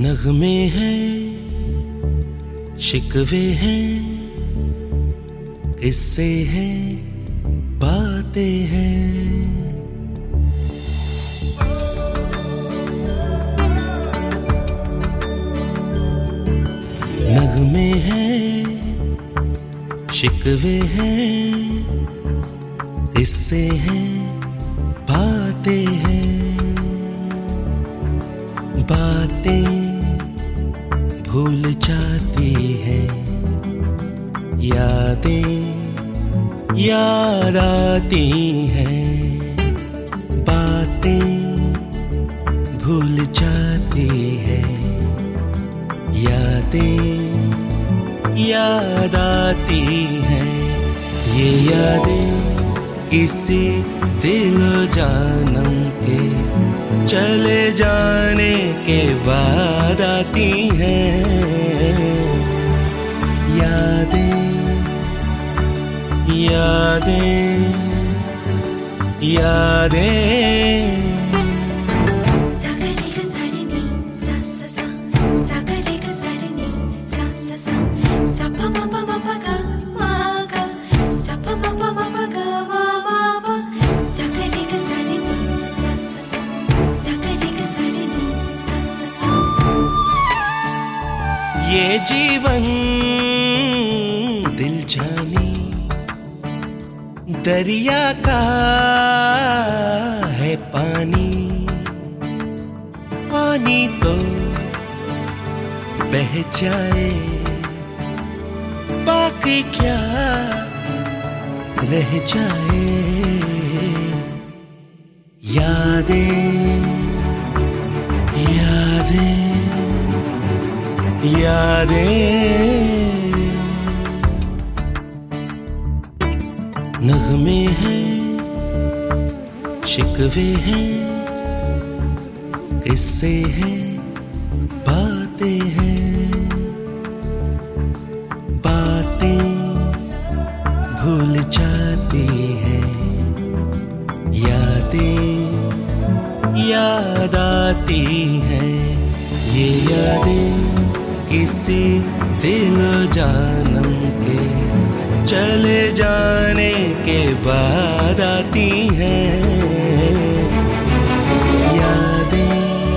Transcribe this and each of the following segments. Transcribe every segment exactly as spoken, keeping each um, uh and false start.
नगमे हैं, शिकवे हैं, किस्से हैं, बातें हैं। नगमे हैं, शिकवे हैं, किस्से हैं, बातें हैं। बातें भूल जाती हैं, यादें याद आती हैं। बातें भूल जाती हैं, यादें याद आती हैं। ये यादें किसी दिलो जानम के चले जाने के बाद आती हैं। यादें यादें यादें। ये जीवन दिल जानी दरिया का है पानी। पानी तो बह जाए, बाकी क्या रह जाए। यादें यादें यादें। नगमे हैं, शिकवे हैं, किस्से हैं, बातें हैं। बातें भूल जाती हैं, यादें याद आती हैं। ये यादें किसी दिलो जानम के चले जाने के बाद आती हैं। यादें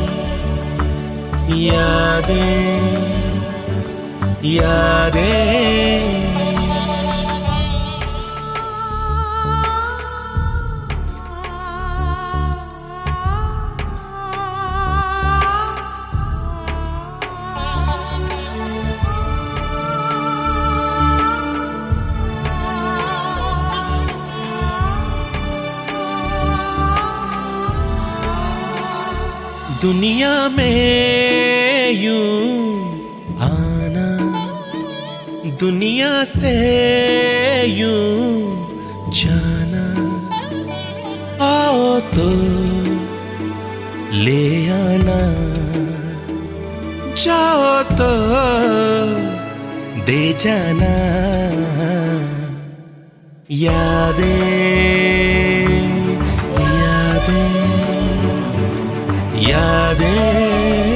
यादें यादें। दुनिया में यूं आना, दुनिया से यूं जाना। आओ तो ले आना, जाओ तो दे जाना। यादें यादें।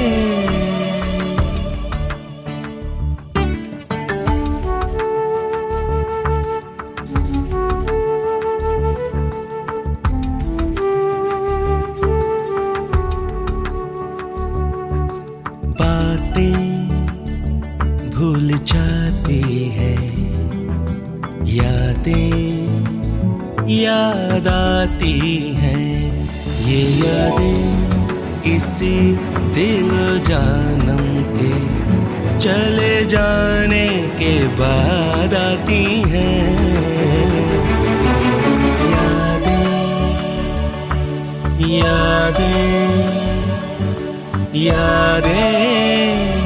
बातें भूल जाती हैं, यादें याद आती हैं। ये यादें किसी दिल जानम के चले जाने के बाद आती हैं। यादें यादें यादें।